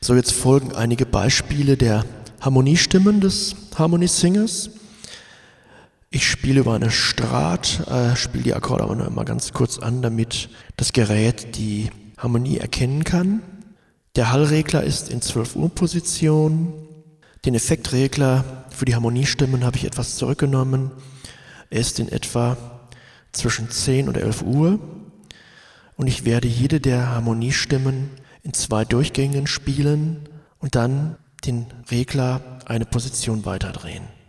So, jetzt folgen einige Beispiele der Harmoniestimmen des Harmony Singers. Ich spiele über eine Strat, spiele die Akkorde aber nur mal ganz kurz an, damit das Gerät die Harmonie erkennen kann. Der Hallregler ist in 12-Uhr-Position. Den Effektregler für die Harmoniestimmen habe ich etwas zurückgenommen. Er ist in etwa zwischen 10 und 11 Uhr. Und ich werde jede der Harmoniestimmen in 2 Durchgängen spielen und dann den Regler eine Position weiterdrehen.